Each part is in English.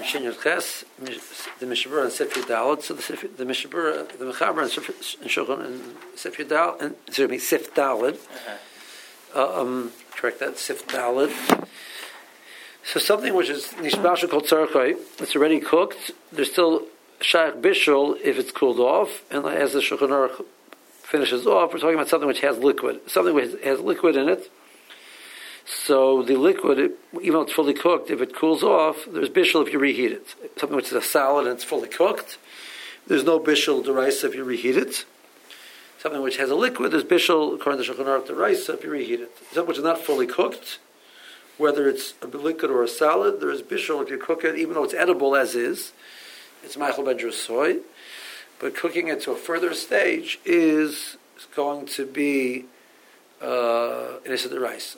Shinyan Ches, the Mishabura and Sifri Dalet. So the Mishabura, the Mechaber and Shulchan and Sifri Dalet, and excuse me, Sif Dalet. Correct that, Sif Dalet. So something which is Nishbasha called Tzarchai, it's already cooked. There's still Shaykh Bishul if it's cooled off, and as the Shulchan Aruch finishes off, we're talking about something which has liquid, something which has liquid in it. So the liquid, even though it's fully cooked, if it cools off, there's bishul if you reheat it. Something which is a salad and it's fully cooked, there's no bishul deraisa if you reheat it. Something which has a liquid, there's bishul according to Shulchan Aruch deraisa if you reheat it. Something which is not fully cooked, whether it's a liquid or a salad, there is bishul if you cook it, even though it's edible as is. It's ma'achal ben drusoy, but cooking it to a further stage is going to be inisa deraisa.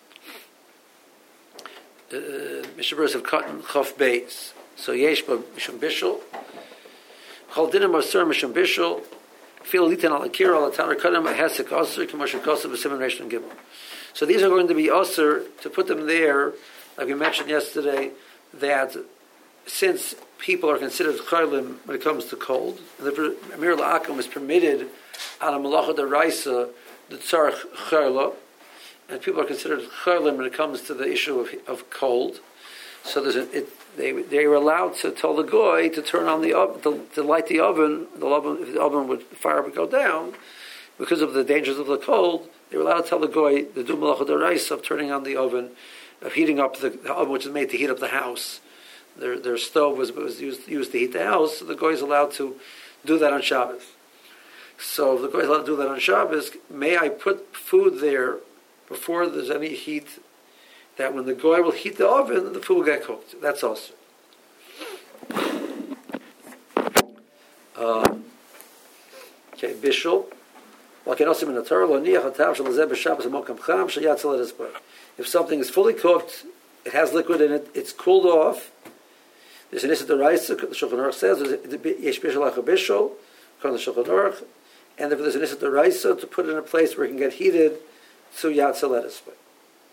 Mishaburas have cut in Chaf Beis. So Yesh ba Mishum Bishul. Chol Dinim Asur Mishum Bishul. Fil Litan al Akir al Atanar Kadam Hesek Asur K'Moshe Kosav B'Simon Reish and Gimel. So these are going to be Asur to put them there, like we mentioned yesterday, that since people are considered Chaylim when it comes to cold, and the Amir La'akum is permitted on a Malacha D'Raisa the Tzarech Chayla, and people are considered chaylim when it comes to the issue of cold. So they were allowed to tell the goy to turn on the oven, to light the oven. If the oven fire would go down, because of the dangers of the cold, they were allowed to tell the goy the do malacha d'oraisa of turning on the oven, of heating up the oven, which is made to heat up the house. Their stove was used to heat the house. So the goy is allowed to do that on Shabbos. So if the goy is allowed to do that on Shabbos, may I put food there before there's any heat, that when the goy will heat the oven, the food will get cooked. That's also. Okay, bishul. If something is fully cooked, it has liquid in it, it's cooled off. There's an issa d'oraisa, the Shulchan Aruch says, yesh bishul acha bishul, according to the Shulchan Aruch, and if there's an issa d'oraisa, to put it in a place where it can get heated, so yatsa let us play.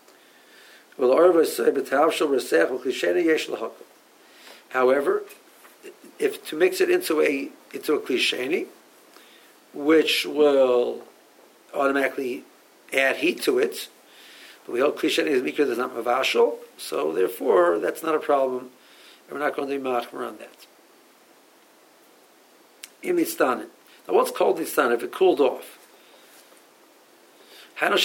However, if to mix it into a klisheni, which will automatically add heat to it, but we hold klisheni is mikra is not mavashal, so therefore that's not a problem, and we're not going to be machmer on that. Imistanin. Now, what's called nistan if it cooled off? It's,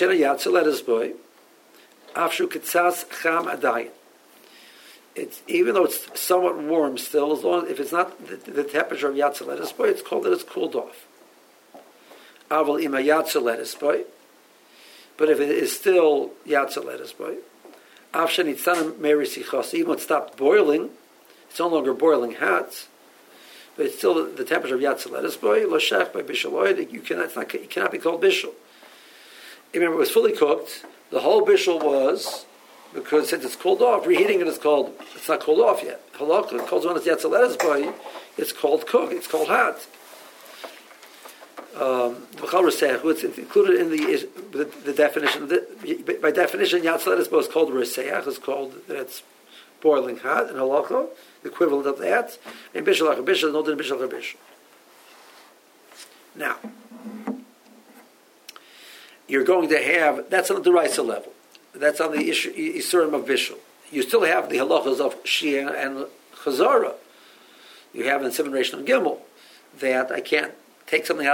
even though it's somewhat warm still, as long as if it's not the temperature of yatsa lettuce boy, it's called that it's cooled off. Aval ima yatsa lettuce boy, but if it is still yatsa lettuce boy, even though it stopped boiling, it's no longer boiling hot, but it's still the temperature of yatsa lettuce boy. Lo shach by bishul, you cannot be called bishul. Remember, it was fully cooked. The whole bishul was, because since it's cooled off, reheating it is called, it's not cooled off yet. Halakha calls when it's yatsa lettuce boy, it's called cooked, it's called hot. It's included in the definition. By definition, yatsa lettuce boy is called reseach, it's called that it's boiling hot, and halakha, the equivalent of that. And bishul acha bishul, no din bishul acha bishul. Now, you're going to have, that's on the deraisa level. That's on the isurim of bishul. You still have the halachas of shia and chazara. You have in Simon Reish and Gimel that I can't take something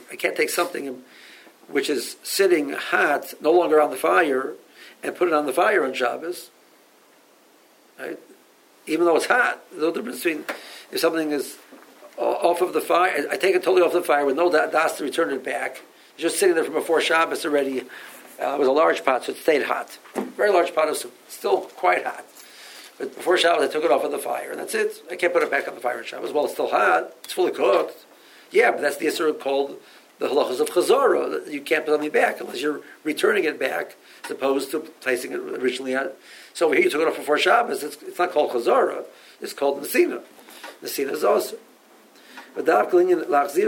which is sitting hot, no longer on the fire, and put it on the fire on Shabbos. Right? Even though it's hot, there's no difference between if something is off of the fire, I take it totally off the fire with no das to return it back. It's just sitting there from before Shabbos already. It was a large pot, so it stayed hot. Very large pot of soup, still quite hot. But before Shabbos, I took it off of the fire, and that's it. I can't put it back on the fire on Shabbos. Well, it's still hot. It's fully cooked. Yeah, but that's the issur called the halachas of chazara. You can't put it back unless you're returning it back, as opposed to placing it originally on. So over here, you took it off before Shabbos. It's not called chazara. It's called nesina. Nesina is also. It's only you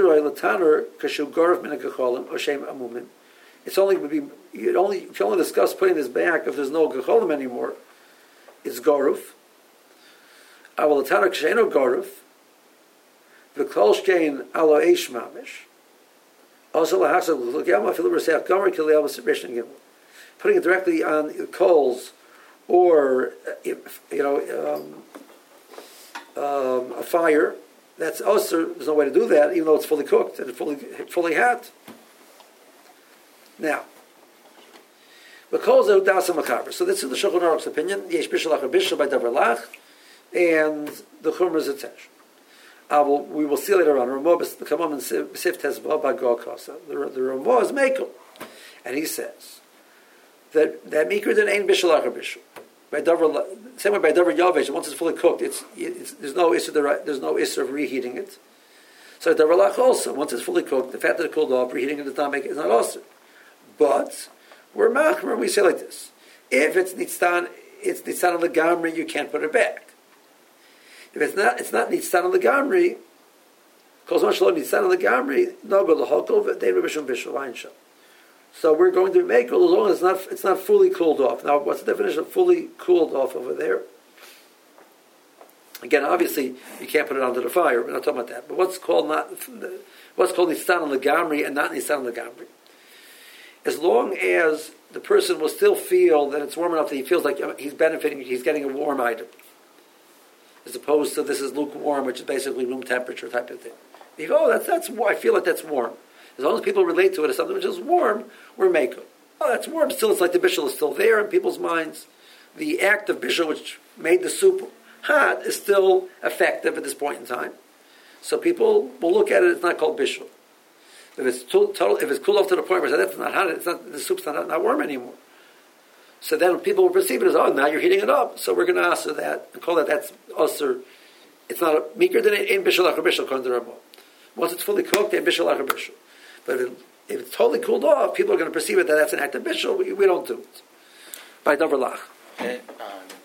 can only discuss putting this back if there's no gecholim anymore. It's goruf. Aval Tarak Sheno Goruf, the Kolshkein Alo Eish Mamish, also Lahasa Lugama Philip Gomer Kiliel Separation Gimel. Putting it directly on coals or a fire, that's also there's no way to do that, even though it's fully cooked and fully hot. Now, so this is the Shulchan Aruch's opinion. Yesh bishul achar bishul by davar lach, and the Chumrah is attached. We will see later on. Ramah come on and Sif Tezvah by Gokasa. The Ramah is Mekel, and he says that Mikra then ain't bishul achar bishul. By davar, same way by davar yavesh. Once it's fully cooked, there's no issue of reheating it. So davar lach also, once it's fully cooked, the fact that it cooled off, reheating it is not also. But we're machmer. We say like this: if it's nitztan on the gamri, you can't put it back. If it's not nitztan on the gamri. Kol zman shelo nitztan on the gamri, no go lahokol v'dein b'mishum bishul einshel. So we're going to make it as long as it's not fully cooled off. Now, what's the definition of fully cooled off over there? Again, obviously, you can't put it onto the fire. We're not talking about that. But what's called nitztan on the gamri and not nitztan on the gamri? As long as the person will still feel that it's warm enough that he feels like he's benefiting, he's getting a warm item, as opposed to this is lukewarm, which is basically room temperature type of thing. You go, that's I feel like that's warm. As long as people relate to it as something which is warm, we're making. Oh, that's warm. Still, it's like the bishul is still there in people's minds. The act of bishul, which made the soup hot, is still effective at this point in time. So people will look at it. It's not called bishul. If it's cooled off to the point where that's not hot, the soup's not warm anymore. So then people will perceive it as, oh, now you're heating it up. So we're going to answer that and call that's usher. It's not a mikra than in bishul achar bishul according to Ramah. Once it's fully cooked, in bishul achar bishul. But if it's totally cooled off, people are going to perceive it that that's an act of bishul. We don't do it by davar lach. Thank you.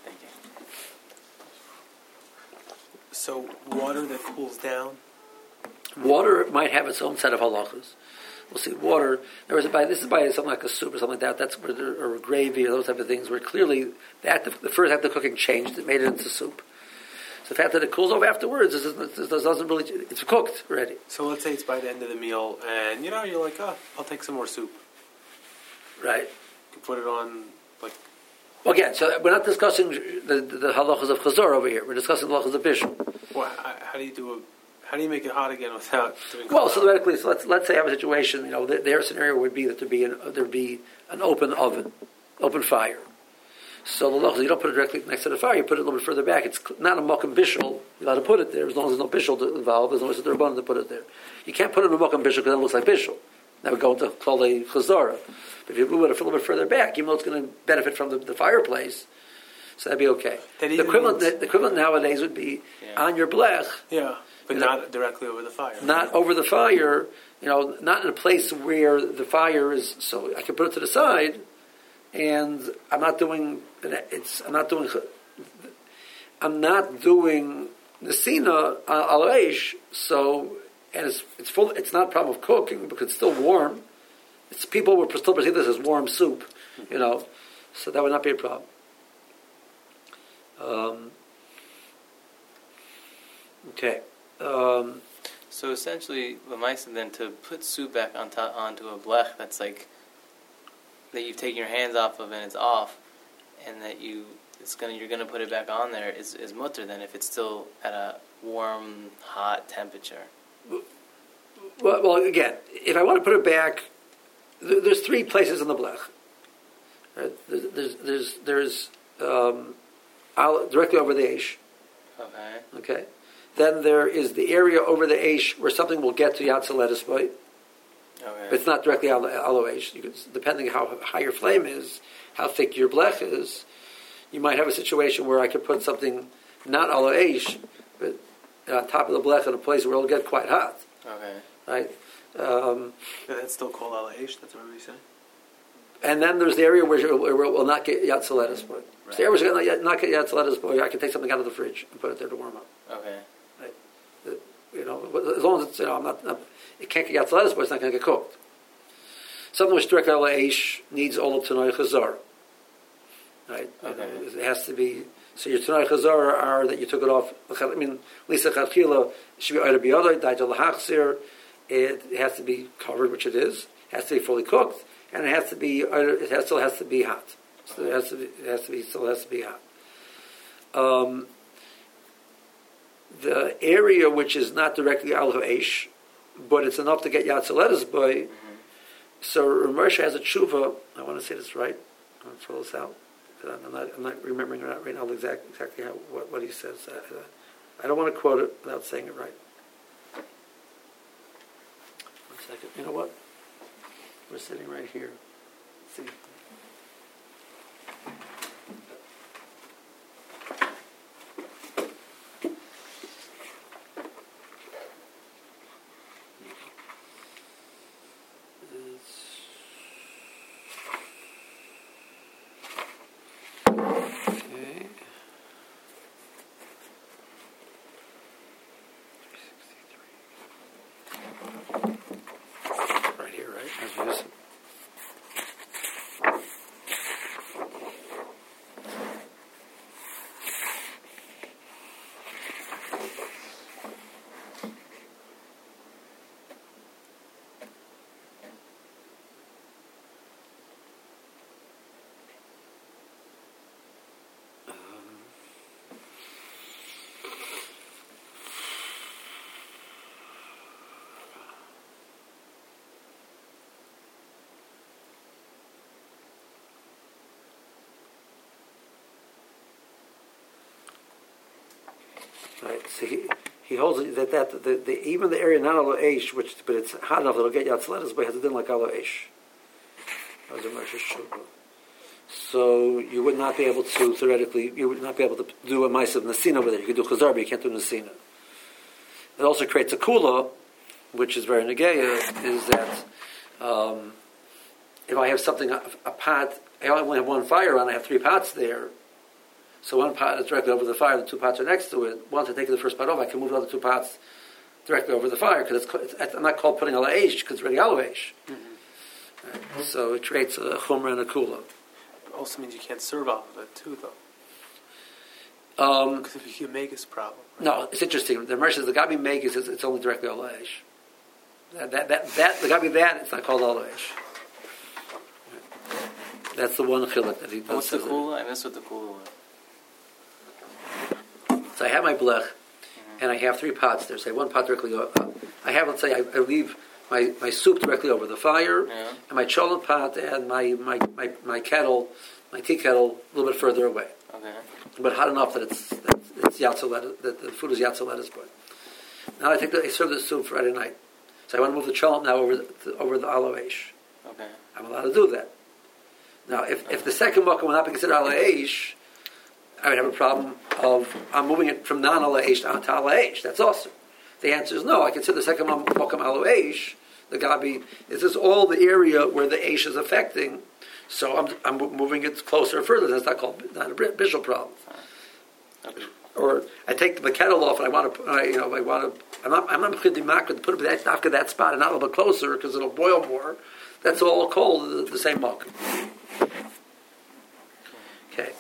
So water that cools down. Water might have its own set of halachas. We'll see. Water. This is by something like a soup or something like that. That's where or a gravy or those type of things where clearly the first act of cooking changed. It made it into soup. So the fact that it cools off afterwards doesn't really. It's cooked already. So let's say it's by the end of the meal, and you're like, I'll take some more soup. Right. You can put it on like. Well, again, so we're not discussing the halachas of chazor over here. We're discussing the halachas of bishul. Well, how do you make it hot again without doing? Well, so theoretically, so let's say I have a situation. Their scenario would be that there'd be an open oven, open fire. So the halachas, you don't put it directly next to the fire. You put it a little bit further back. It's not a mokum bishul. You're allowed to put it there as long as there's no bishul involved. There's no issue to put it there. You can't put it in a mokum bishul because it looks like bishul. That would go into called a chazara. But if you move it a little bit further back, even though it's going to benefit from the fireplace, so that'd be okay. The equivalent nowadays would be on your blech. Yeah, but not directly over the fire. Not over the fire. Not in a place where the fire is. So I can put it to the side, and I'm not doing nesina al reish. So. And it's full. It's not a problem of cooking because it's still warm. People would still perceive this as warm soup, So that would not be a problem. Okay. So essentially, Lamaisa then to put soup back onto a blech that's like that you've taken your hands off of and it's off, and that you're gonna put it back on there is mutter then if it's still at a warm, hot temperature. Well, again, if I want to put it back, there's three places in the blech. Right? There's directly over the eish. Okay. Then there is the area over the eish where something will get to Yatzel lettuce boy. But it's not directly on the eish. Depending how high your flame is, how thick your blech is, you might have a situation where I could put something not alo eish, but on top of the blech in a place where it'll get quite hot. Okay. Right? That's still called al-aish, that's what we're saying? And then there's the area where it will not get Yatzel lettuce boy. Right. So the area where it's not get Yatzel lettuce boy, I can take something out of the fridge and put it there to warm up. Okay. Right? As long as it's, it can't get Yatzel lettuce boy, it's not going to get cooked. Something which directly al-aish needs all of Tanoi Chazar. Right? Okay. It has to be So your Tanai Chazar are that you took it off. I mean, Lisa Chachila should be either biyadai, daijal hachzir. It has to be covered, which it is. It has to be fully cooked, and it has to be. Still has to be hot. So it has to be hot. The area which is not directly al ha'esh, but it's enough to get yatzaletas by. So Ramersha has a tshuva. I want to say this right. I want to throw this out. I'm not remembering right now exactly what he says. I don't want to quote it without saying it right. 1 second. You know what? We're sitting right here. Let's see. Right, so he holds that the even the area not alo eish, but it's hot enough that it'll get yatzletas, but it has a din like alo eish. So you would not be able to theoretically, you would not be able to do a ma'asav nasina over there. You could do chazar, but you can't do nasina. It also creates a kula, which is very negeya, is that if I have something, a pot, I only have one fire on, I have 3 pots there. So one pot is directly over the fire, the 2 pots are next to it. Once I take the first pot off, I can move the other 2 pots directly over the fire, because I'm not called putting ala eish, because it's already alo eish. Right. So it creates a chumrah and a kula. It also means you can't serve off of it too, though. Because if you make this problem. Right? No, it's interesting. The Mer says the Gabi Megis is it's only directly ala eish. That the Gabi that it's not called ala eish. That's the one chiluk that he does. What's the kula? I missed what the kula was. So I have my blech, and I have 3 pots there. Say one pot directly. I have, let's say, I leave my soup directly over the fire, and my cholent pot and my kettle, my tea kettle, a little bit further away. Okay. But hot enough that it's yatzalet, that the food is yatzalet but. Now I serve the soup Friday night. So I want to move the cholent now over the alo eish. Okay. I'm allowed to do that. Now, if the second mokum will not be considered alo eish, I would have a problem of I'm moving it from non-ala eish to ala eish. That's awesome. The answer is no. I consider the second mokum alo eish. The gabi is this all the area where the eish is affecting. So I'm moving it closer or further. That's not a bishul problem. Okay. Or I take the kettle off and I want to. I'm not to put it after that spot and not a little bit closer because it'll boil more. That's all cold. The same mokum. Okay.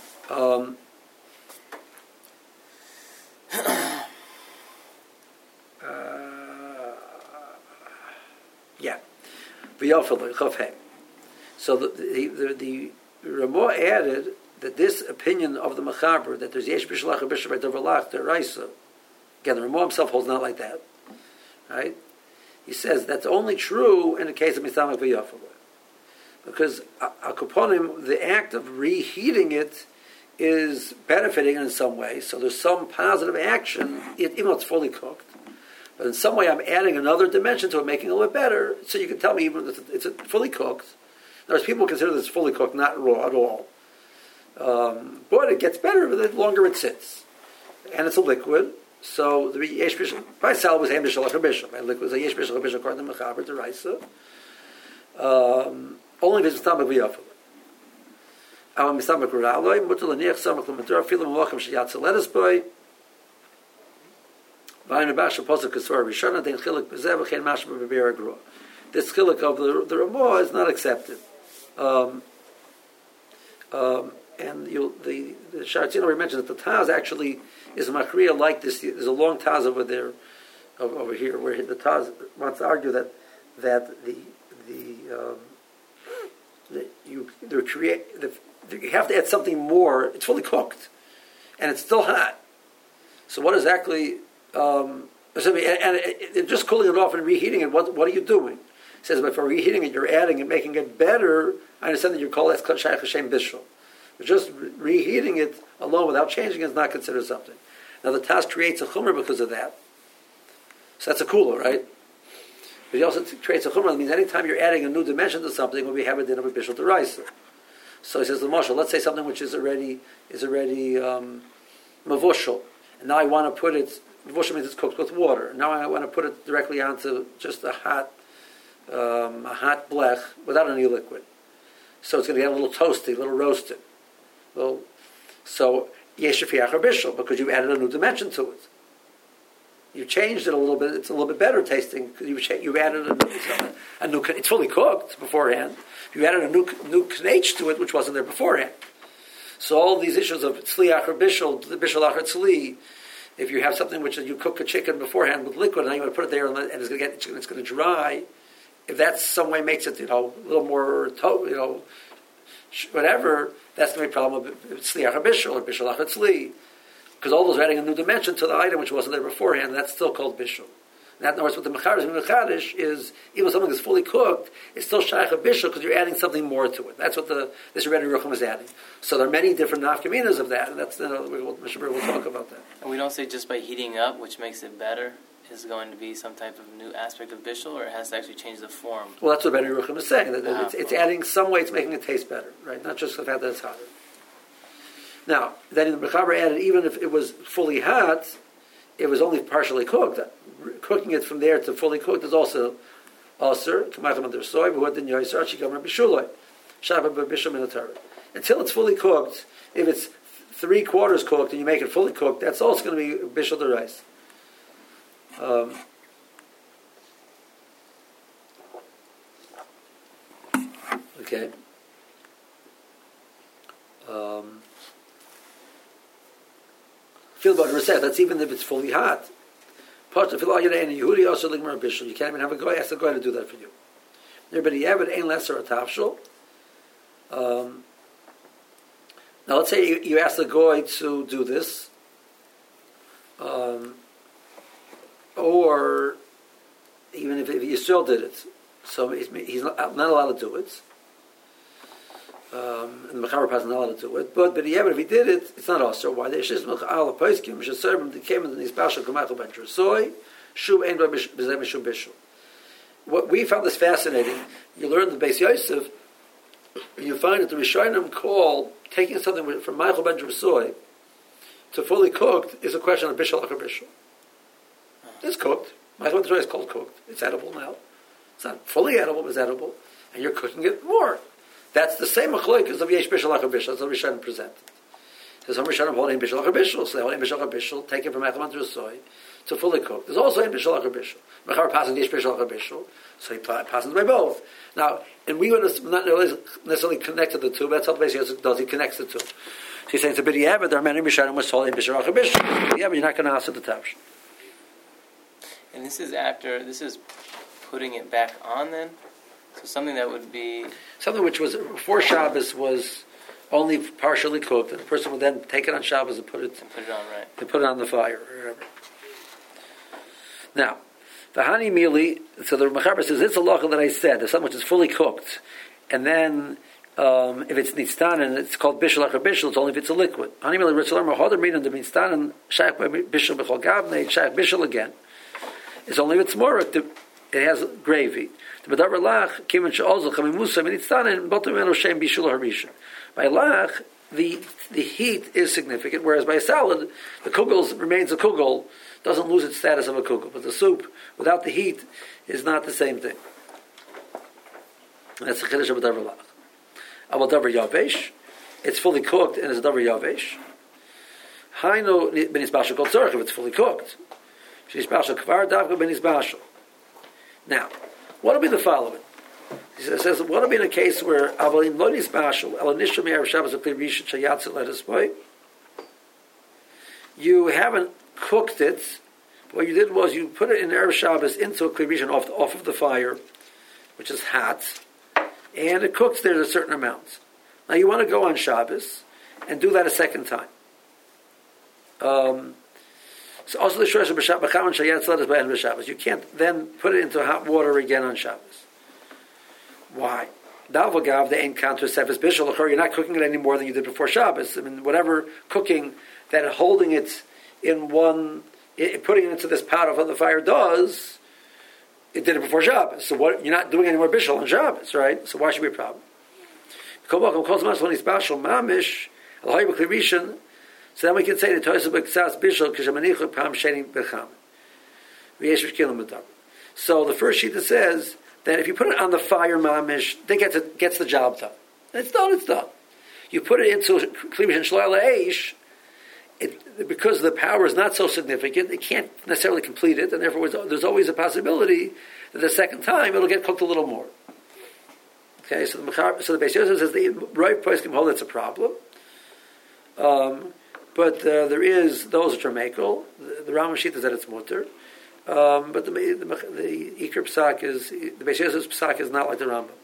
So the Ramah added that this opinion of the Mechaber that there's yesh b'shalach or b'shalach b'davarlach deraisa. Again, the Ramah himself holds not like that, right? He says that's only true in the case of mitzamak v'yafel, because akuponim, the act of reheating it is benefiting in some way. So there's some positive action, even though it's fully cooked. But in some way, I'm adding another dimension to it, making it a little bit better. So you can tell me even if it's fully cooked. There's people consider this fully cooked, not raw at all. But it gets better the longer it sits, and it's a liquid. So the yesh bishul by sal was hamish shalach bishul. By liquid is a yesh bishul bishul according to Mechaber to Raisa. Only if it's tamak v'yafel. Our misamak raloi mutal aniach samak l'matur filim malachim sheyatzel letus boy. This chiluk of the Ramah is not accepted. and the Sharatzin mentions that the Taz actually is a Machriya like this. There's a long Taz over there, over here, where the Taz wants to argue that you have to add something more. It's fully cooked, and it's still hot. So what exactly? And just cooling it off and reheating it. What are you doing? He says, but for reheating it, you're adding and making it better. I understand that you call that Shaykh Hashem Bishul. But just reheating it alone without changing it is not considered something. Now the Taz creates a chumrah because of that. So that's a kula, right? But he also creates a chumrah. That means anytime you're adding a new dimension to something, when we have a din of a Bishul Deraisa. So he says, the Mashal, let's say something which is already mavushal, and now I want to put it. Mavushal means it's cooked with water. Now I want to put it directly onto just a hot blech without any liquid. So it's going to get a little toasty, a little roasted. So yeshifiach or bishul, because you've added a new dimension to it. You changed it a little bit. It's a little bit better tasting because you've added a new. It's fully cooked beforehand. You added a new knetch to it, which wasn't there beforehand. So all these issues of tzliach or bishul, bishul achar tzli. If you have something which you cook a chicken beforehand with liquid, and now you want to put it there, and it's going to dry. If that some way makes it, a little more, whatever, that's going to be a problem with tzliach or bishul achar tzli. Because all those are adding a new dimension to the item which wasn't there beforehand, and that's still called bishul. And that, in other words, what the mechadish is, even something that's fully cooked, it's still shaykh of bishul because you're adding something more to it. That's what this Rebbe Yerucham is adding. So there are many different nafkaminas of that, and that's Mr. Berg will talk about that. And we don't say just by heating up, which makes it better, is going to be some type of new aspect of bishul, or it has to actually change the form. Well, that's what Rebbe Yerucham is saying. That it's adding some way, it's making it taste better, right? Not just the fact that it's hotter. Now, then in the Mechaber added, even if it was fully hot, it was only partially cooked. Cooking it from there to fully cooked is also aser. Until it's fully cooked, if it's 3/4 cooked and you make it fully cooked, that's also going to be bishul derais. Okay. That's even if it's fully hot. You can't even have a guy ask the guy to do that for you. Everybody have it ain't less or a tafshul. Now let's say you ask the guy to do this, or even if Yisrael did it, so he's not allowed to do it. And the Mechaber is not allowed to do it, but if he did it, it's not also. Why? They should al poiskim should serve him. They came in the special kamachal bencher soy shu ein b'zeh mishum bishul. What we found this fascinating. You learn the Beis Yosef, and you find that the Rishonim call taking something from Michael bencher soy to fully cooked is a question of bishul or bishul. It's cooked. Michael bencher soy is called cooked. It's edible now. It's not fully edible, but it's edible, and you're cooking it more. That's the same machloikas of yesh bishul achar bishul. That's what Rishonim presented. There's some Rishonim holding bishul achar bishul, so they hold bishul achar bishul, taken from Echel Mantur Soy to fully cooked. There's also in bishul achar bishul. Mechaber passes yesh bishul achar bishul, so he passes by both. Now, and we would not necessarily connect the two, but that's how the Beis does. He connects the two. So he's saying it's a bit but there are many Rishonim which hold in bishul achar bishul. Yeah, but you're not going to answer the tafsh. And this is putting it back on then. So something that would be... Something which was, before Shabbos, was only partially cooked, and the person would then take it on Shabbos and put it on, right. And put it on the fire, or whatever. Now, the Hani Mili, so the Mechaber says, it's a lacha that I said, there's something which is fully cooked, and then, if it's nitztan, and it's called bishul achar bishul, it's only if it's a liquid. Hani Mili, Ritzel Amar, Hodar Midan, the nitztan, and shaykh bishul b'chol gavne, shaykh bishul again. It's only if it's more, it has gravy. By lach, the heat is significant, whereas by a salad, the kugel remains a kugel, doesn't lose its status of a kugel. But the soup, without the heat, is not the same thing. That's the chiddush of a davar lach. About davar yavesh, it's fully cooked and it's a davar yavesh. Hainu ben isbashal kol tzorich if it's fully cooked. She's bashal kvar davka ben isbashal. Now, what will be the following? He says, what would be in a case where Avalim Lonis Bashal, Elanishim Erev Shabbos of Klirisha Chayatzit let us boy? You haven't cooked it. What you did was you put it in Erev Shabbos into a Klirisha off of the fire, which is hot, and it cooks there a certain amount. Now you want to go on Shabbos and do that a second time. So also the Shosh B'Shabbos Chayatzit let us boy on Shabbos. You can't then put it into hot water again on Shabbos. Why? Dalvagav, the ain't counter Sefes Bishul. You're not cooking it any more than you did before Shabbos. I mean, whatever cooking that holding it in one, putting it into this pot of the fire does, it did it before Shabbos. So what? You're not doing any more Bishul on Shabbos, right? So why should be a problem? So then we can say the Toysah B'Ksas Bishul Kishamanichu Pam Sheni B'Cham. So the first sheet that says that if you put it on the fire mamish, then gets the job done. It's done. You put it into Klibish and Shloil Eish, because the power is not so significant, it can't necessarily complete it, and therefore there's always a possibility that the second time it'll get cooked a little more. Okay, so the Beis Yosef says the right place can hold that's a problem. But there is those which are makel. The Rambam Shita is that it's mutter. But the Iker Psak is, the Beis Yosef's Psak is not like the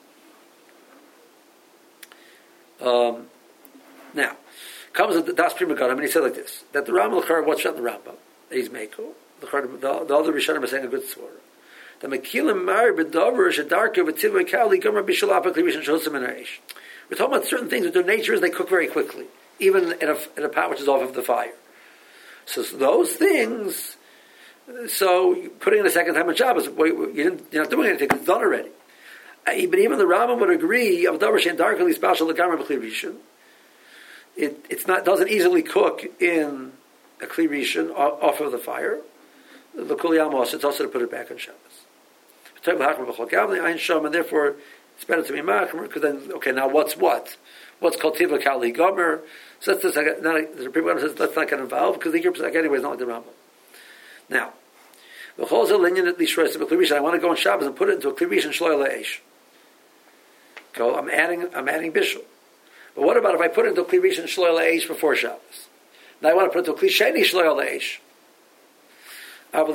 Rambam. Now, comes the Das Pri Megadim, and he said like this, that the Rambam L'char, what's shot in the Rambam? He's Meiko. The other Rishonim are saying a good svara. The Mekilim Mar B'Dover Shedarka V'Tivay Kali Gomer B'Shalapa Klivish and Shosim and Aish. We're talking about certain things that their nature is they cook very quickly, even in a pot which is off of the fire. So those things. So putting it a second time on Shabbos, you're not doing anything; it's done already. But even the Rambam would agree of Davar Shein Darkly Special Legamar B'Kli Rishon. It's not doesn't easily cook in a Kli Rishon off of the fire. The Kol Yamos, it's also to put it back on Shabbos. And therefore, it's better to be machmer because then, okay, now what's what? What's called tiva kali gomer? So that's just like there's people who says that's not going to involve because the Yikr Pesach anyway is not like the Rambam. Now, I want to go on Shabbos and put it into a klivish and shloil leish. Go, I'm adding bishul. But what about if I put it into a klivish and shloil leish before Shabbos? Now I want to put it into a klisheni shloil leish. It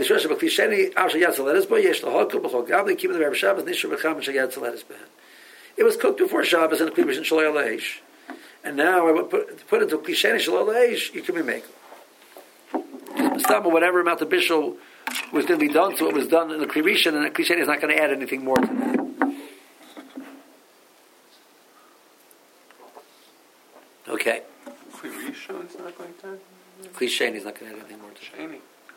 was cooked before Shabbos in a klivish and shloil leish, and now I would put it into a klisheni shloil leish. You can be making. Whatever amount of bishul was going to be done, so it was done in the klivishin, and the klisheni is not going to add anything more to that. Okay. Klivishin is not going to. Klisheni is not going to add anything more to Shani.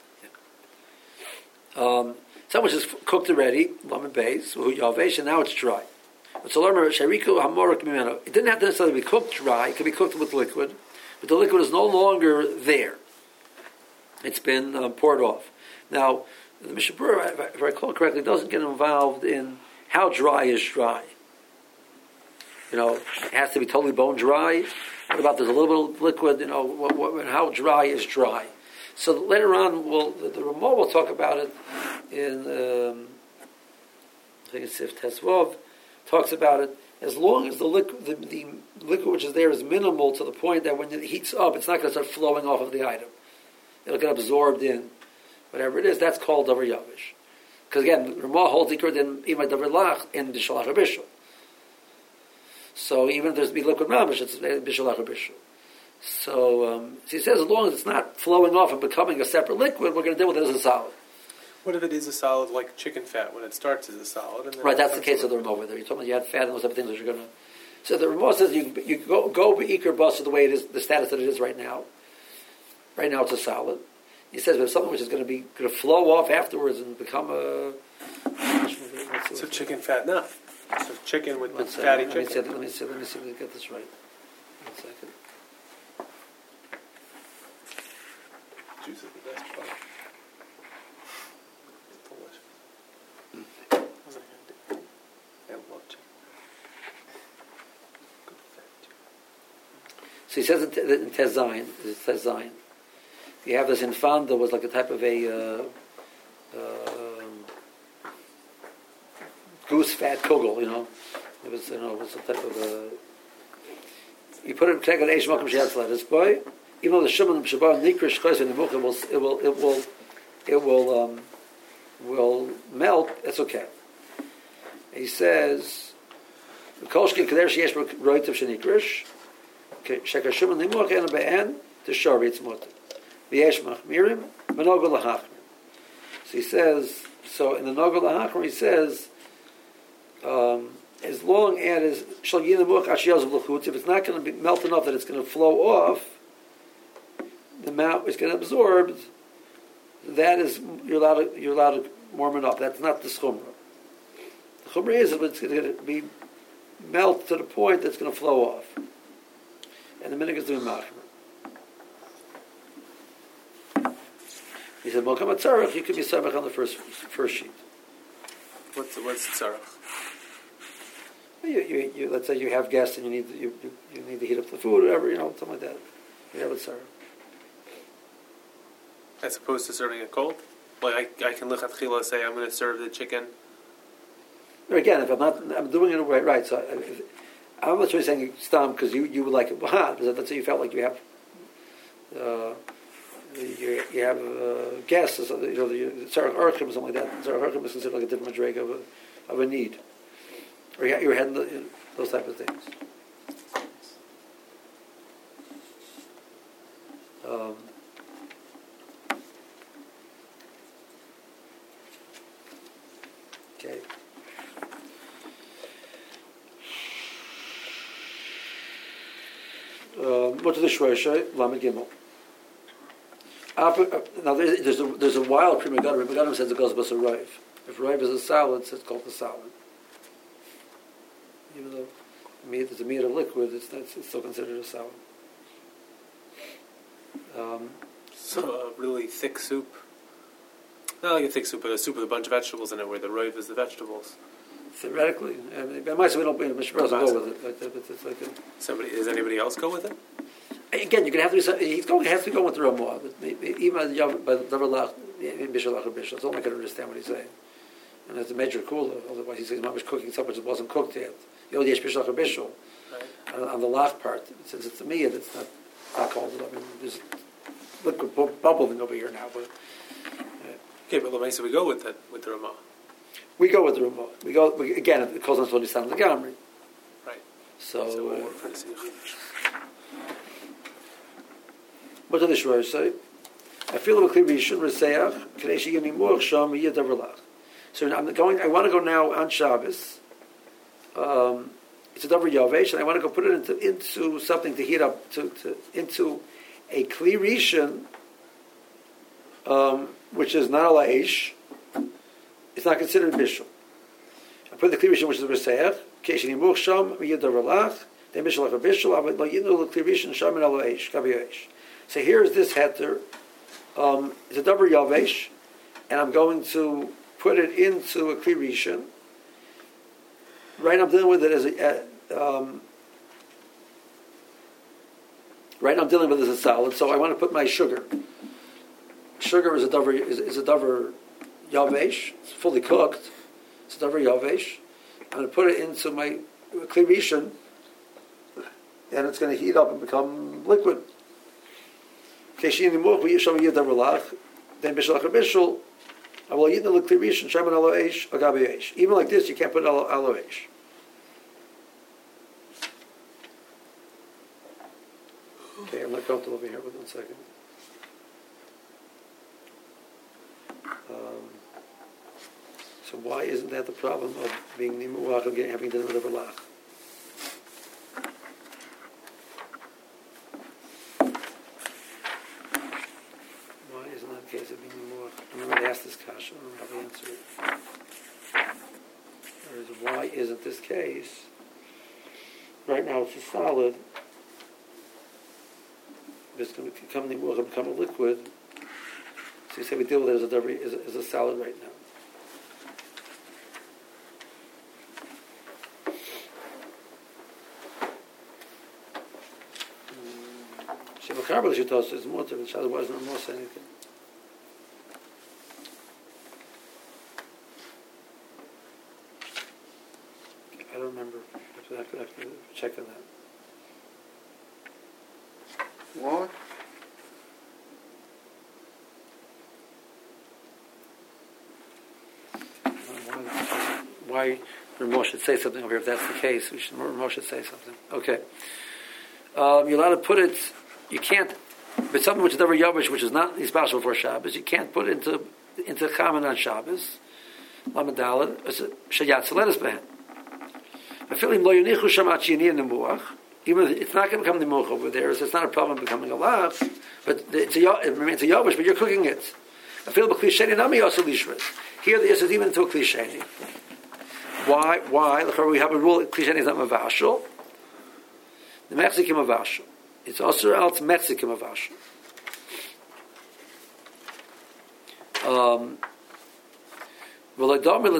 Yeah. Some which is cooked already, lam and beis, and now it's dry. It didn't have to necessarily be cooked dry; it could be cooked with liquid, but the liquid is no longer there. It's been poured off. Now, the Mishnah Berurah, if I recall correctly, doesn't get involved in how dry is dry. You know, it has to be totally bone dry. What about there's a little bit of liquid? You know, how dry is dry? So later on, the Ramah will talk about it in I think it's Sif Tesvav talks about it. As long as the liquid which is there is minimal to the point that when it heats up, it's not going to start flowing off of the item. It'll get absorbed in whatever it is. That's called davar yavish. Because again, Ramah holds ikar in imay davar lach in bishalach bishul. So even if there's be liquid mamish, it's bishalach bishul. So he says as long as it's not flowing off and becoming a separate liquid, we're going to deal with it as a solid. What if it is a solid like chicken fat when it starts as a solid? And then right, that's the case of the Ramah over there. You're talking about you had fat and those other things that you're going to. So the Ramah says you go ikar bus to the way it is, the status that it is right now. Right now it's a solid. He says there's something which is going to flow off afterwards and become a. So chicken fat, no. So chicken with fatty chicken. Let me see if we get this right. 1 second. Juice is the best part. It's delicious. What was I going to do? I love chicken. Good fat too. So he says in Tezayin, you have this infanda was like a type of a goose fat kugel, It was, it was some type of a... You put it in Kegel Eish Malkum Sheyatzla, this boy, even though the Shimon and Shabbat Nikrish Chayz in the Mukha will melt, it's okay. He says, the Kolshkin Kader Sheyesh Roitav Shenikrish, Shekar Shimon Nimuch En Be'en, the Shari it's Mutter. V'yesh Machmirim, Menogol Lahachmir. So he says, so in the Nogol Lahachmir he says, as long as if it's not going to be melt enough that it's going to flow off, the mouth is going to absorb. That is you're allowed to warm it up. That's not the chumrah. The chumrah is that it's going to be melt to the point that's going to flow off, and the minhag is doing machmer. He said, "Malkam atzarach, you could be samach on the first sheet." What's tzarach? You let's say you have guests and you need to heat up the food, or whatever, something like that. You have a tzarach. As opposed to serving it cold? Like I can look at chila say I'm going to serve the chicken. Or again, if I'm doing it right. So I'm not really saying stam because you would like it hot. Because let's say you felt like you have guests, or something, the tzarach archim or something like that. Tzarach archim is considered like a different madrega of a need. Or you're heading those type of things. Okay. What to the Shroisha, Lamed Gimel. Now there's a wild Pri Megadim. Pri Megadim says it goes with a rive. If rive is a salad, it's called a salad. Even though meat is a meat or liquid, it's still considered a salad. So a really thick soup. Not like a thick soup, but a soup with a bunch of vegetables in it, where the rive is the vegetables. Theoretically, I might say we don't. Mr. Bros will go with it. But it's like Does anybody else go with it? Again, you're going to have to do. He has to go with the Ramah. Even by Davar Bishal or Bishal, it's only going to understand what he's saying. And it's a major cooler. Otherwise, he says Mom was cooking something that wasn't cooked yet. Yesh Bishal or Bishal. On the lach part, since it's to me, it's not called. I mean, there's liquid bubbling over here now. But okay, but Lamaisa, we go with the Ramah. We go with the Ramah. Again, it calls us Tony San Lagamri. Right. So we'll work for the Siach. What did the Shrosh say? I feel a clear Rishon Reseach Kadesh Yini Moch Sham Yadavrlach. So I want to go now on Shabbos. It's a Davar Yavesh, and I want to go put it into something to heat up into a Kli Rishon, which is not a Laish. It's not considered Bishul. I put the Kli Rishon, which is Reseach Kadesh Yini Moch Sham Yadavrlach. Then Bishul Ach Bishul. I would Yinu the Kli Rishon Sham and Laish Kaviyash. So here's this heter. It's a Davar Yavesh, and I'm going to put it into a Kli Rishon. Right now I'm dealing with it as a salad. So I want to put my sugar. Sugar is a Davar Yavesh. It's fully cooked. It's a Davar Yavesh. I'm going to put it into my Kli Rishon, and it's going to heat up and become liquid. Then Bishul Bishul, I will eat the Kli Rishon, Shaman Alo Eish, Agabi Eish. Even like this, you can't put Alo Eish. Okay, I'm not comfortable over here. Wait 1 second. So why isn't that the problem of being Nimuach and having dinner with a Lach? I asked this kasha, I don't know how to answer it. Why isn't this case? Right now it's a solid. It's going to become a liquid. So you say we deal with it as a salad right now. Shemachar she tells us it's more to the child wasn't more saying anything. remember. I have to check on that. What? Why Ramon should say something over here? If that's the case, Ramon should say something. Okay. You're allowed to put it. You can't. But something which is never yavish, which is not special for Shabbos, you can't put it into chaman on Shabbos. Lamadalad. Shayat Selenis behen. Even if it's not going to become the muach over there, so it's not a problem becoming a lav, but it remains a yavish, but you're cooking it. I feel the klisheni nami also lishras. Here the is even into a klisheni. Why? We have a rule: klisheni is not mavashal. The Mexican mavashal. It's also out Mexican mavashal. We'll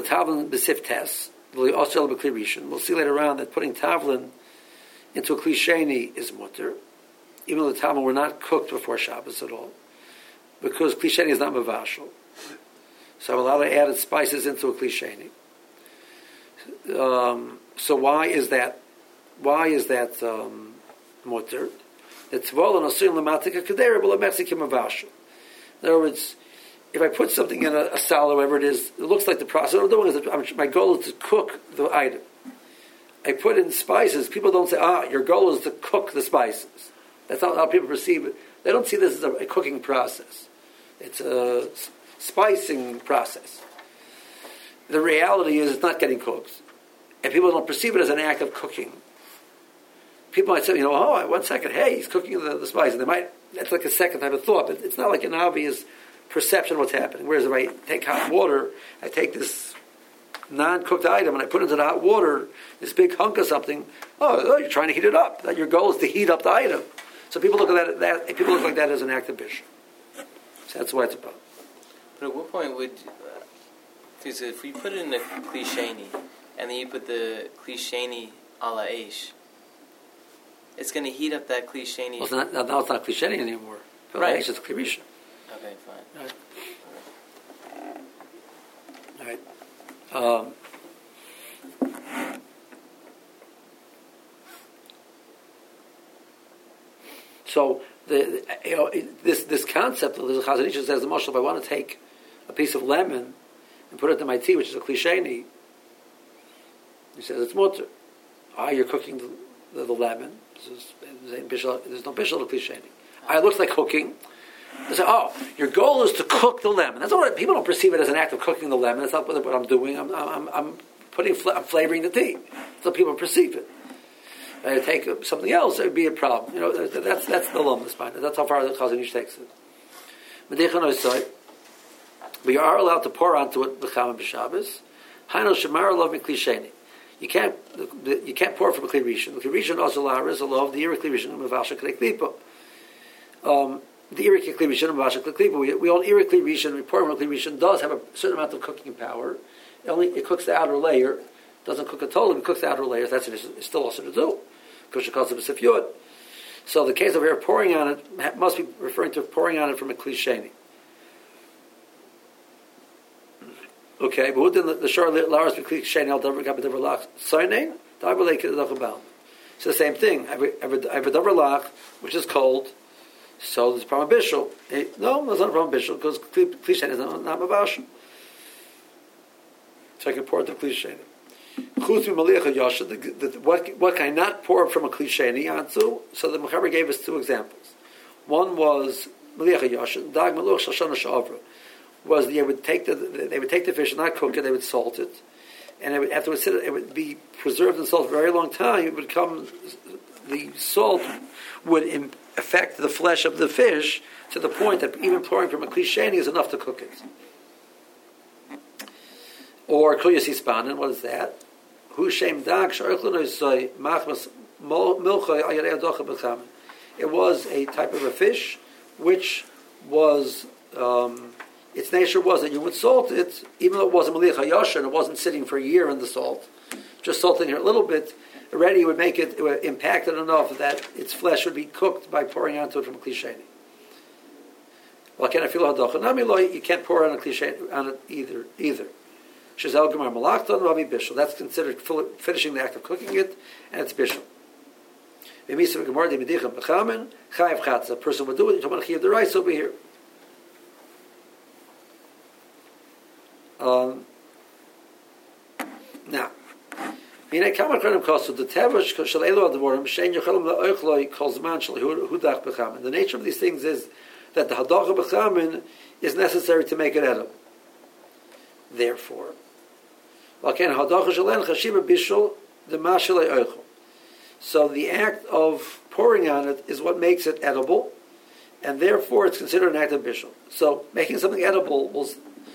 see later on that putting tavlin into a klisheni is mutter, even though the tavlin were not cooked before Shabbos at all, because klisheni is not mavashal. So I'm allowed to add spices into a klisheni. So why is that mutter? The tvol and osin lematika kadera b'la Mexican mavashal. In other words, if I put something in a salad, whatever it is, it looks like the process. What I'm doing is my goal is to cook the item. I put in spices. People don't say, your goal is to cook the spices. That's not how people perceive it. They don't see this as a cooking process. It's a spicing process. The reality is it's not getting cooked. And people don't perceive it as an act of cooking. People might say, 1 second, hey, he's cooking the spice. And that's like a second type of thought, but it's not like an obvious perception of what's happening. Whereas if I take hot water, I take this non-cooked item and I put it into the hot water, this big hunk of something, you're trying to heat it up. Your goal is to heat up the item. So people look at that people look like that as an act of bishul. So that's what it's about. But at what point would, because if we put it in a klisheni, and then you put the klisheni ala eish, it's going to heat up that klisheni. Well, now it's not klisheni anymore. Right. It's klirisha. Okay, fine. All right. So this concept of the Chazon Ish says the Moshe, if I want to take a piece of lemon and put it in my tea, which is a klisheni, he says it's mutter. You're cooking the lemon. There's no bishul of klisheni. It looks like cooking. They say, your goal is to cook the lemon. That's what people don't perceive it as an act of cooking the lemon. That's not what I'm doing. I'm flavoring the tea. So people perceive it. If I take something else, it would be a problem. That's the lumdus behind it. That's how far the Chazon Ish takes it. We are allowed to pour onto it b'chama b'Shabbos. Hainu shemar lov miklisheni. You can't pour from a kli rishon. The kli rishon also laris a lov the ira kli rishon mevasha kli klipa. The ira kli rishon mevasha kli klipa. We own ira kli rishon. We pour from a kli rishon does have a certain amount of cooking power. It cooks the outer layer. Doesn't cook it totally. It cooks the outer layer. That's it's still also to do. Because it calls it a sifyot. So the case of here pouring on it must be referring to pouring on it from a klisheni. Okay, but who did the shor laris klisheni al davar gab davar lach soinen davar leik davar bal. So the same thing. I have a davar lach which is cold. So there's a problem bishul. No, there's not a problem bishul because klisheni is not mavash. So I can pour it to klisheni. What can I not pour from a klisheni onto? So the Mechaber gave us two examples. One was maliach yashin, dag maluch shashana shavra. Was they would take the fish and not cook it, they would salt it, and afterwards it would be preserved in salt for a very long time. It would the salt would affect the flesh of the fish to the point that even pouring from a klisheni is enough to cook it. Or kliyas hispanin, what is that? Hu shem dag sh'archlunoisoi machmas milchoy ayarei adocha b'chamen. It was a type of a fish which was its nature was that you would salt it, even though it wasn't maliach hayashin, it wasn't sitting for a year in the salt. Just salting it a little bit, already it would make it would impact it enough that its flesh would be cooked by pouring onto it from a klisheni. Well, can I feel hadocha? You can't pour on a klisheni on it either. Shazel Gemar Malachta Ravi Bishul. That's considered finishing the act of cooking it, and it's Bishul. A person would do it. You're talking about the rice over here. Now, the nature of these things is that the hadacha b'chamin is necessary to make it edible. Therefore, so the act of pouring on it is what makes it edible, and therefore it's considered an act of bishul. So making something edible will,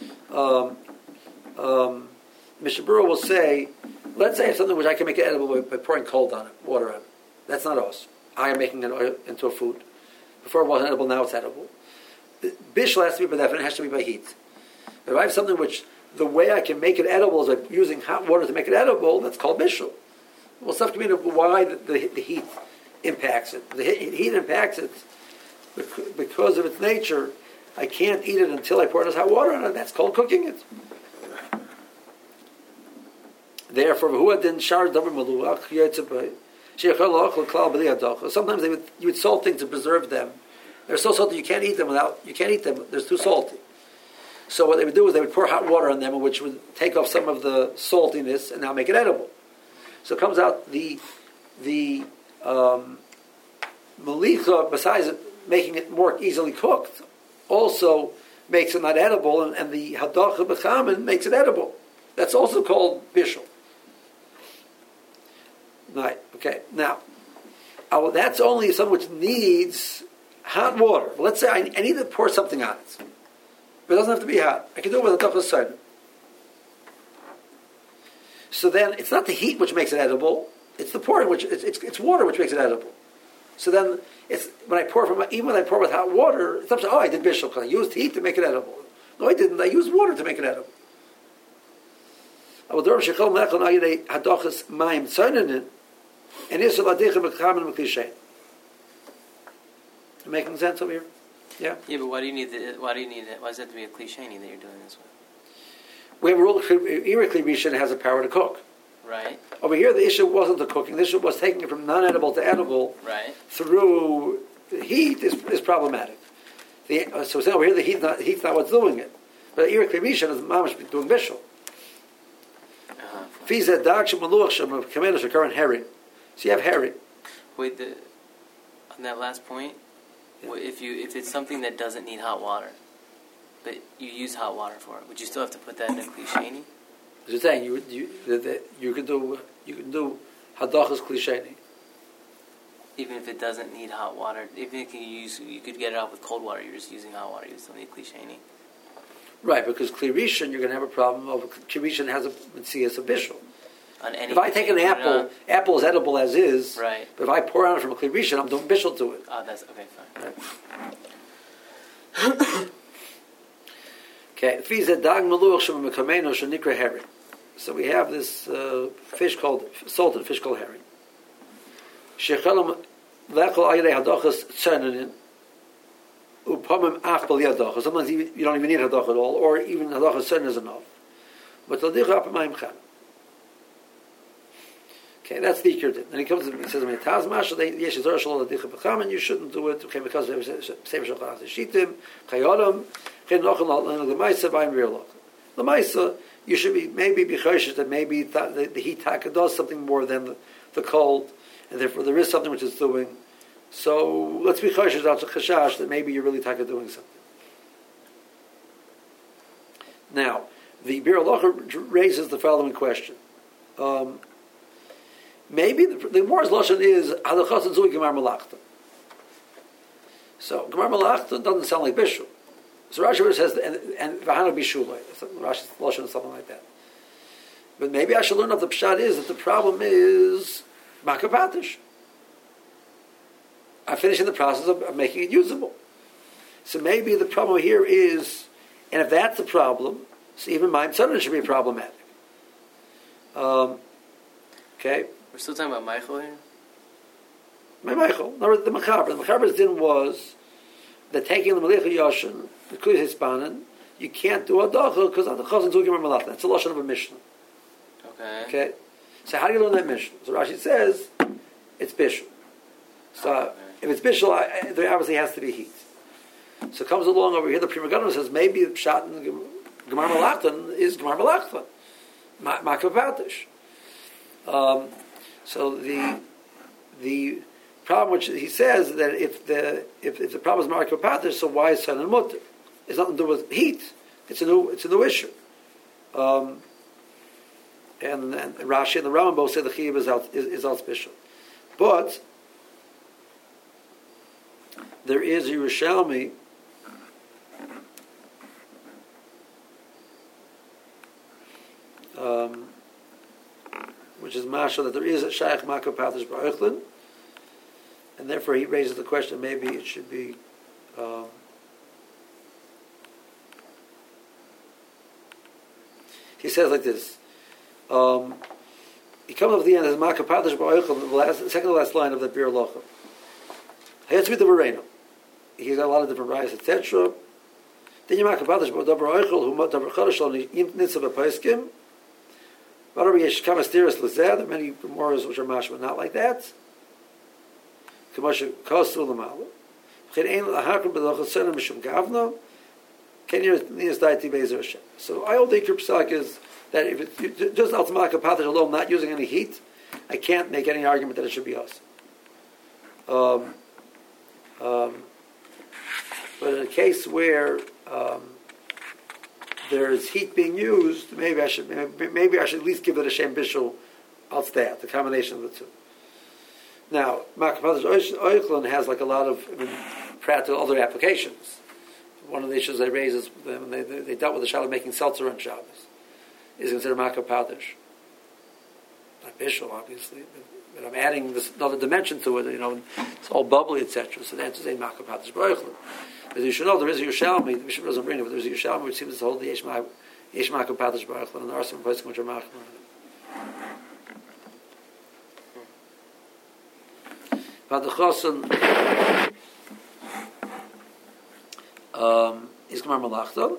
Mishnah Berurah will say, let's say something which I can make it edible by pouring cold on it, water on it. That's not us. I am making it into a food. Before it wasn't edible, now it's edible. Bishul has to be by definition, it has to be by heat. If I have something which the way I can make it edible is by using hot water to make it edible, that's called bishul. Well, stuff can mean why the heat impacts it. The heat impacts it because of its nature. I can't eat it until I pour this hot water on it. That's called cooking it. Therefore, sometimes you would salt things to preserve them. They're so salty you can't eat them. They're too salty. So what they would do is they would pour hot water on them, which would take off some of the saltiness and now make it edible. So it comes out the malicha, besides it making it more easily cooked, also makes it not edible, and the hadacha b'chamin makes it edible. That's also called bishul. Right. Okay. Now, that's only something which needs hot water. Well, let's say I need to pour something on it, but it doesn't have to be hot. I can do it with a double cider. So then, it's not the heat which makes it edible; it's the pouring, which it's water which makes it edible. So then, it's when I pour with hot water, it's not I did bishul because I used heat to make it edible. No, I didn't. I used water to make it edible. Making sense over here? Yeah. Yeah, but why do you need it? Why does it have to be a klisheni that you're doing this with? We have a rule. Irikli Rishon has a power to cook. Right. Over here, the issue wasn't the cooking. The issue was taking it from non-edible to edible. Right. Through the heat is problematic. So over here, the heat's not what's doing it. But Irikli Rishon is mamash doing bishul. So you have herring. Wait, on that last point, yeah. If it's something that doesn't need hot water, but you use hot water for it, would you still have to put that in a klisheni? As you're saying, you can do hadachas klisheni. Even if it doesn't need hot water, even if you could get it out with cold water, you're just using hot water, you still need klisheni. Right, because Kli Rishon, you're going to have a problem of Kli Rishon has a mitzias of bishul. If I take an apple is edible as is. Right. But if I pour on it from a Kli Rishon, I'm doing bishul to it. Oh, that's okay. Fine. Right. Okay. So we have this salted fish called herring. Sometimes you don't even need hadacha at all, or even hadacha certain is enough. But okay, that's the ikir din. Then he comes and says, you shouldn't do it because the Maisa, you should be chayshish that maybe the heat taka does something more than the cold, and therefore there is something which is doing. So let's be chayshish that maybe you're really taka doing something. Now, the Bir Halacha raises the following question. Maybe the Gemara's lashon is halachas and zui gemar malachta. So gemar malachta doesn't sound like bishul. So Rashi says and v'hana bishulay. Rashi's lashon is something like that. But maybe I should learn what the pshat is that the problem is makapatish. I'm finishing the process of making it usable. So maybe the problem here is, and if that's the problem, so even my son should be problematic. Okay. We're still talking about Michael here? My Michael. No, the Mechaber. The Mechaber's din was that taking the Melicha Yoshin, the Kli Hispanin, you can't do Adacha because Adacha is Gemar Malach. That's a lashon of a Mishnah. Okay. So how do you learn that Mishnah? So Rashi says it's Bishul. So if it's Bishul, there obviously has to be heat. So comes along over here, the Pri Megadim says maybe the Pshat in Gemar Malachtan is Gemar Malachtan, Makav Patish. So the problem, which he says that if the problem is Makav Patish, so why is Son and Mutter? It's nothing to do with heat. It's a new issue. And Rashi and the Rambam both say the Chiyuv is out special, but there is a Yerushalmi which is Masha that there is a Shaykh Makav Patish Ba'ichlin, and therefore he raises the question maybe it should be he says like this. He comes up at the end as Makav Patish Ba'ichlin, the second to last line of the Bir Locha. He has to be the Vereno. He's got a lot of different rights, etc. Then you Makav Patish Ba'ichlin who Davar Chodesh on the Nitzav Paiskim. There are many Gemaras which are mashma not like that. So I hold the Ikar Psak is that if it's just Al Makav Patish alone, not using any heat, I can't make any argument that it should be us. But in a case where there is heat being used, maybe I should at least give it a Shem Bishul al Tzdeat, the combination of the two. Now, Makav Patish Oichlin has like a lot of practical other applications. One of the issues they raise is when they dealt with the Shabbos making seltzer on Shabbos is considered Makav Patish. Not Bishul, obviously, but I'm adding this another dimension to it. It's all bubbly, etc. So the answer is a Makav Patish Oichlin. As you should know, there is a Yerushalmi. The Mishnah doesn't bring it, but there's a Yerushalmi which seems to hold the Yesh Makav Patish Ba'ichlin, and there are some places which are Makav. But the Chosin is Gemar Malachta.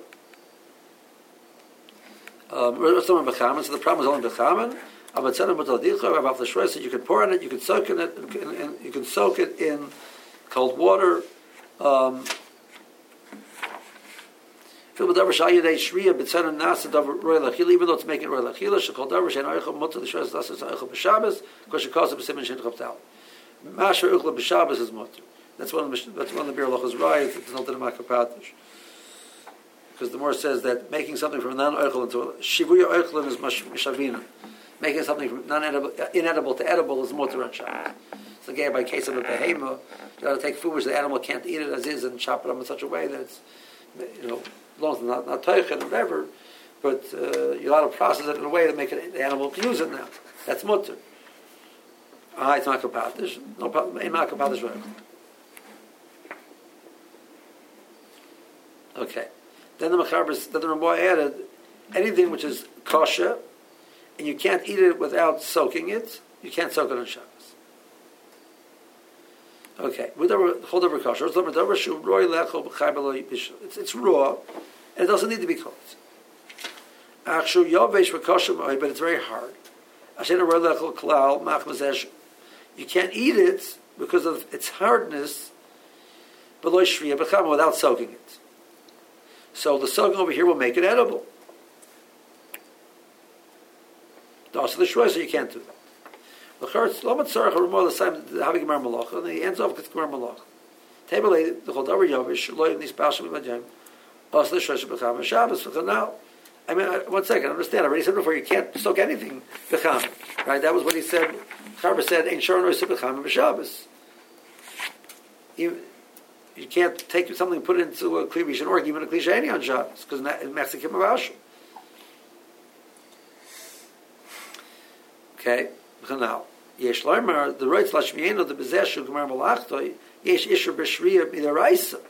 So the problem is only Bechaman. About the Shreis, so you can pour on it, you can soak in it, and you can soak it in cold water. Even though it's making roy lachila, shekol davar shein oichel mutter l'shreis lasses oichel b'Shabbos, because she calls it b'simin shein chaptal. Masher oichel b'Shabbos is mutter. That's one of the Bir Lochas right. It's not the Makav Patish, because the Gemara says that making something from non-oichel into shivuya oichlin is mishavina. Making something from inedible to edible is mutter on Shabbos. So again, by case of a behema, you got to take food which the animal can't eat it as is and chop it up in such a way that it's, as long as it's not teichen or whatever, but you got to process it in a way to make it, the animal can use it now. That's mutter. It's Makav Patish. No problem. Ain't Makav Patish right. Okay. Then the Ramah added anything which is kosher, and you can't eat it without soaking it. You can't soak it on Shabbos. Okay, it's raw, and it doesn't need to be cooked. But it's very hard. You can't eat it because of its hardness, without soaking it. So the soaking over here will make it edible. So the shroy, so you can't do that. And he ends off with Gemar Malach. Table the Chodavar Yovish, Loy Nis Basham Majem, Os Lishresh Becham Shabbos. Now, I mean, one second, understand. I already said before, you can't soak anything Becham. Right? That was what he said. Chaver said, Ein Shor Noy Becham Shabbos. You can't take something and put it into a Kli Rishon or even a Kli Sheni on Shabbos, because it makes it Kimavashim. Okay? Now, Yesh Loimar, the Reitz Lashmieno, the Bezeshu, Gemar Malachtoi, Yesh Isher Beshriya Midaraisa.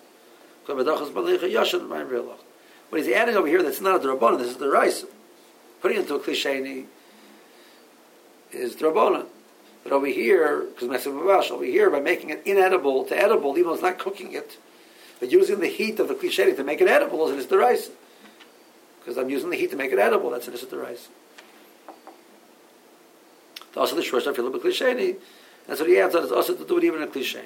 What he's adding over here, that's not a Drabonin, this is the Raisa. Putting it into a Klisheni is Drabonin. But over here, because Mesim Mavash, over here, by making it inedible to edible, even though it's not cooking it, but using the heat of the Klisheni to make it edible, is the Raisa. because I'm using the heat to make it edible. That's an issa d'oraisa. Also, the shorsh I feel a bit klisheni. That's what he adds on. It's also to do it even a cliche.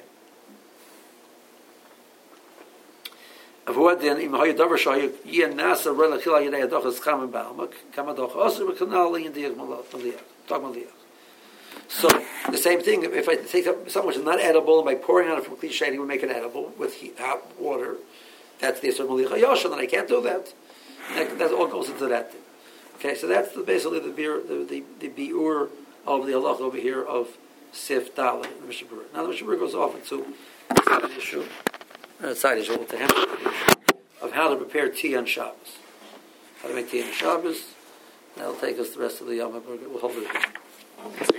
Then im hoye davar shoy ye nasa rela khila yedei dochas khamen baumak kama dochas we kanal in the maliyah talk maliyah. So the same thing. If I take something which is not edible by pouring on it from cliche, we make it edible with heat, hot water. That's the Yisur Maliyah Yosha, and I can't do that. That all goes into that thing. Okay, so that's basically the biur of the halach over here of Sif Dalet, the Mishnah Berurah. Now the Mishnah Berurah goes off into a side issue to him of how to prepare tea on Shabbos. How to make tea on Shabbos. That'll take us the rest of the Yom HaBerurah. We'll hold it here.